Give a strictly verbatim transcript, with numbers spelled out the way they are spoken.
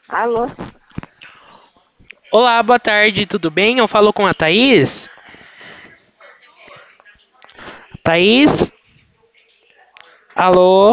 Alô? Olá, boa tarde, tudo bem? Eu falo com a Thaís. Thaís? Alô?